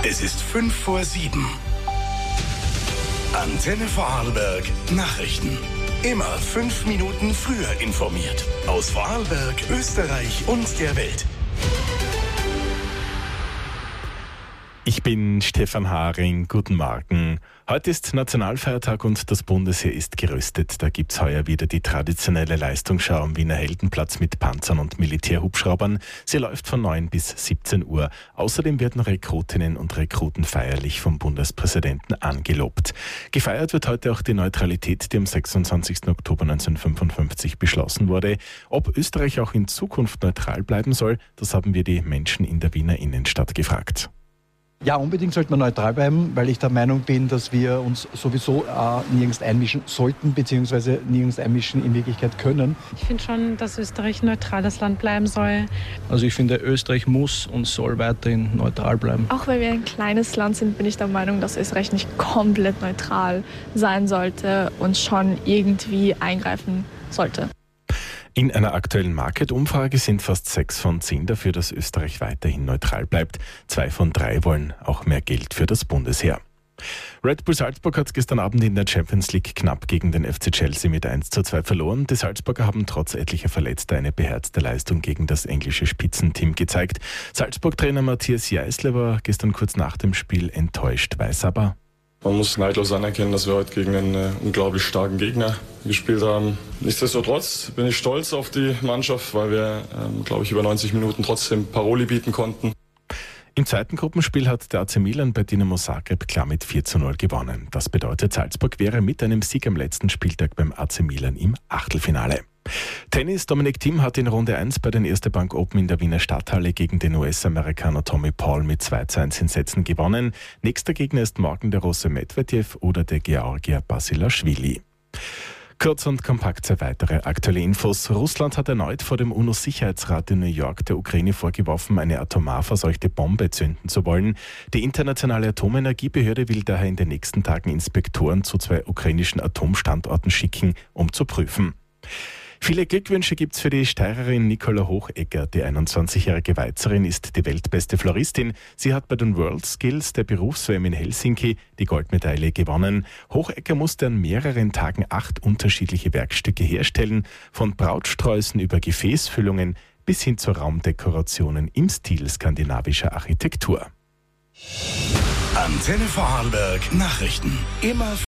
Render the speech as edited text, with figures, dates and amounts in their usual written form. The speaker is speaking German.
Es ist 5:05. Antenne Vorarlberg Nachrichten. Immer 5 Minuten früher informiert. Aus Vorarlberg, Österreich und der Welt. Ich bin Stefan Haring, guten Morgen. Heute ist Nationalfeiertag und das Bundesheer ist gerüstet. Da gibt's heuer wieder die traditionelle Leistungsschau am Wiener Heldenplatz mit Panzern und Militärhubschraubern. Sie läuft von 9 bis 17 Uhr. Außerdem werden Rekrutinnen und Rekruten feierlich vom Bundespräsidenten angelobt. Gefeiert wird heute auch die Neutralität, die am 26. Oktober 1955 beschlossen wurde. Ob Österreich auch in Zukunft neutral bleiben soll, das haben wir die Menschen in der Wiener Innenstadt gefragt. Ja, unbedingt sollte man neutral bleiben, weil ich der Meinung bin, dass wir uns sowieso nirgends einmischen sollten, beziehungsweise nirgends einmischen in Wirklichkeit können. Ich finde schon, dass Österreich ein neutrales Land bleiben soll. Also ich finde, Österreich muss und soll weiterhin neutral bleiben. Auch weil wir ein kleines Land sind, bin ich der Meinung, dass Österreich nicht komplett neutral sein sollte und schon irgendwie eingreifen sollte. In einer aktuellen Market-Umfrage sind fast 6 von 10 dafür, dass Österreich weiterhin neutral bleibt. 2 von 3 wollen auch mehr Geld für das Bundesheer. Red Bull Salzburg hat gestern Abend in der Champions League knapp gegen den FC Chelsea mit 1:2 verloren. Die Salzburger haben trotz etlicher Verletzter eine beherzte Leistung gegen das englische Spitzenteam gezeigt. Salzburg-Trainer Matthias Jeißle war gestern kurz nach dem Spiel enttäuscht, weiß aber: Man muss neidlos anerkennen, dass wir heute gegen einen unglaublich starken Gegner gespielt haben. Nichtsdestotrotz bin ich stolz auf die Mannschaft, weil wir, glaube ich, über 90 Minuten trotzdem Paroli bieten konnten. Im zweiten Gruppenspiel hat der AC Milan bei Dinamo Zagreb klar mit 4:0 gewonnen. Das bedeutet, Salzburg wäre mit einem Sieg am letzten Spieltag beim AC Milan im Achtelfinale. Tennis: Dominic Thiem hat in Runde 1 bei den Erste Bank Open in der Wiener Stadthalle gegen den US-Amerikaner Tommy Paul mit 2:1 in Sätzen gewonnen. Nächster Gegner ist morgen der Russe Medvedev oder der Georgier Basilashvili. Kurz und kompakt 2 weitere aktuelle Infos. Russland hat erneut vor dem UNO-Sicherheitsrat in New York der Ukraine vorgeworfen, eine atomar verseuchte Bombe zünden zu wollen. Die internationale Atomenergiebehörde will daher in den nächsten Tagen Inspektoren zu 2 ukrainischen Atomstandorten schicken, um zu prüfen. Viele Glückwünsche gibt's für die Steirerin Nicola Hochegger. Die 21-jährige Weizerin ist die weltbeste Floristin. Sie hat bei den World Skills der Berufs-WM in Helsinki die Goldmedaille gewonnen. Hochegger musste an mehreren Tagen 8 unterschiedliche Werkstücke herstellen, von Brautsträußen über Gefäßfüllungen bis hin zu Raumdekorationen im Stil skandinavischer Architektur. Antenne Vorarlberg Nachrichten. Immer